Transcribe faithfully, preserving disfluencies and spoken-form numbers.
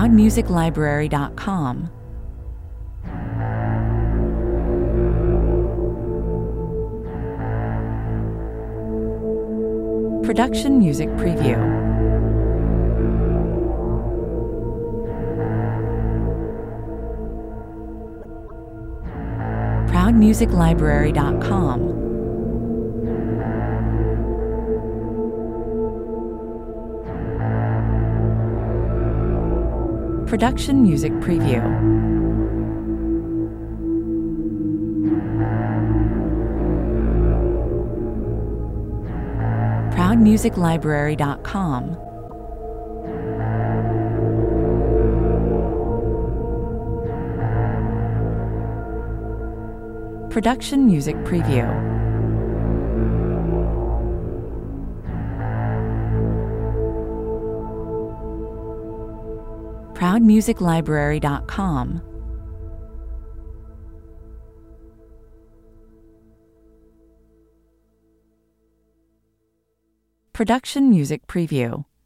proud music library dot com. Production Music Preview. proud music library dot com. Production Music Preview. proud music library dot com. Production Music Preview. proud music library dot com. Production Music Preview.